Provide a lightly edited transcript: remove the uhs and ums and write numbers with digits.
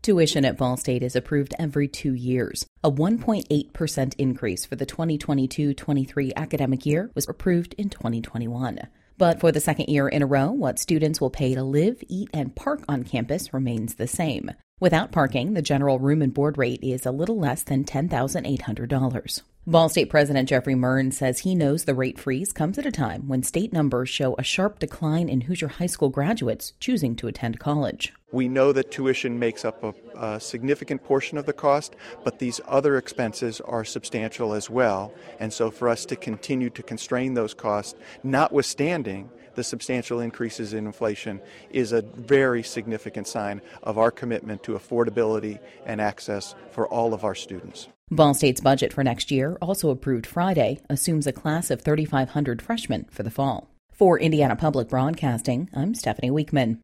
Tuition at Ball State is approved every 2 years. A 1.8% increase for the 2022-23 academic year was approved in 2021. But for the second year in a row, what students will pay to live, eat, and park on campus remains the same. Without parking, the general room and board rate is a little less than $10,800. Ball State President Jeffrey Murn says he knows the rate freeze comes at a time when state numbers show a sharp decline in Hoosier High School graduates choosing to attend college. We know that tuition makes up a significant portion of the cost, but these other expenses are substantial as well. And so for us to continue to constrain those costs, notwithstanding the substantial increases in inflation, is a very significant sign of our commitment to affordability and access for all of our students. Ball State's budget for next year, also approved Friday, assumes a class of 3,500 freshmen for the fall. For Indiana Public Broadcasting, I'm Stephanie Weekman.